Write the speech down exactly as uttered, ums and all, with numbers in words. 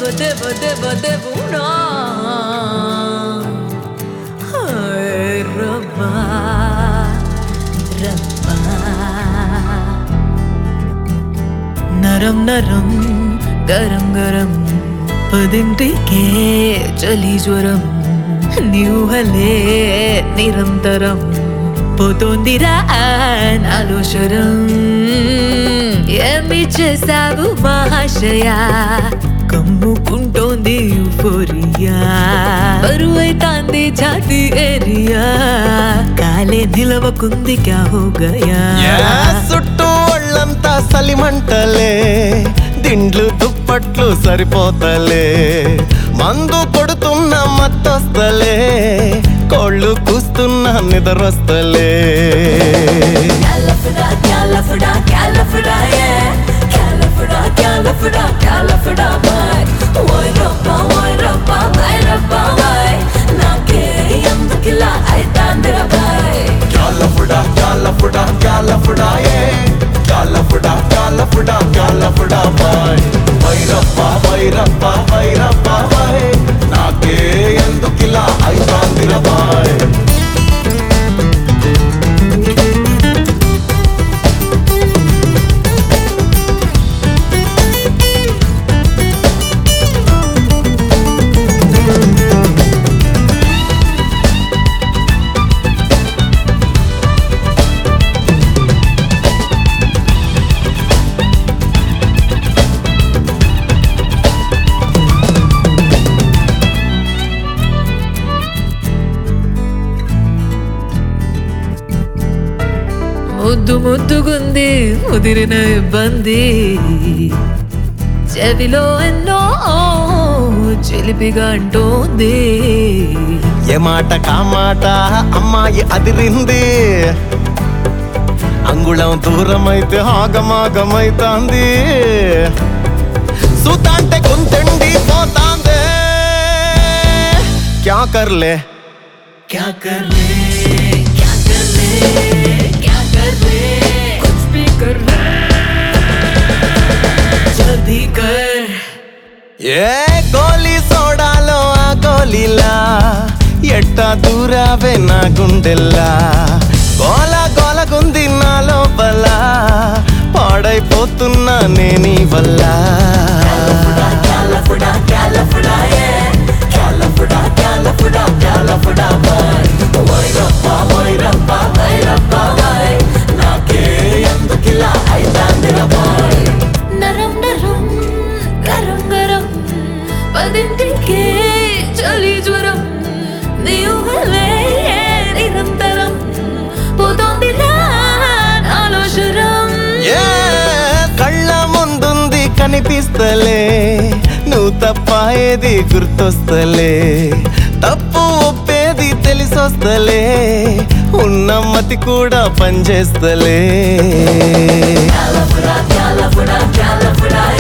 దేవ దేవ దేవ దేవుడా హాయ్ రబ్బా రబ్బా నరం నరం గరం గరం పదింటికే చలి జ్వరం నీవుహలే నిరంతరం పోతోందిరా నాలో శరం ఏమి చేసావు మహాశయా కమ్ముకుంటోంది యూఫోరియా బరువైతాంది ఛాతి ఏరియా కాలే నిలవకుంది క్యా హో గయా చుట్టూ ఒళ్ళంతా సలిమంటలే దిండ్లు దుప్పట్లు సరిపోతలే మందు కొడుతున్న మత్తొస్తలే కోళ్ళు కూస్తున్న నిద్రొస్తలే Calafida, Calafida, Calafida, yeah. Calafida, Calafida, Calafida, boy. Why rabba, why rabba, why rabba, why? Naake yandukila aitandira boy. Calafida, Calafida, Calafida, yeah. Calafida, Calafida, Calafida, boy. Vairappa, Vairappa, Vairappa, boy. Naake yandukila aitandira boy. ముద్దు ముద్దుగుంది ముదిరిన ఇబ్బంది చెవిలో ఎన్నో చిలిపిగా అంటోంది ఏ మాట కామాట అమ్మాయి అదిరింది అంగుళం దూరమైతే ఆగమాగమైతాంది సుతాంటే గుంతెండి పోతాందే క్యా కర్లే क्या कर ले क्या कर ले क्या कर ले कुछ भी कर ले जल्दी कर ఏ గోలీ సోడాలో ఆ గోలీలా ఎట్టా దూరావే నా గుండెల్లా గోల గోలగుంది నా లోపల పాడైపోతున్నా నేనీ వల్ల Calafida, Calafida, yeah. Calafida, Calafida, Calafida, boy. Why rabba, why rabba, why rabba, why? Naake yandukila aitandira boy. Naram naram, garam garam, padintike chali jwaram. Niyuhale nirantaram, podondila nalo sharam. ఏ కళ్ళ ముందుంది కనిపిస్తలే నువ్వు తప్ప ఏది గుర్తొస్తలే తప్పు ఒప్పేది తెలిసొస్తలే ఉన్న మతి కూడా పనిచేస్తలే Calafida, Calafida, Calafida,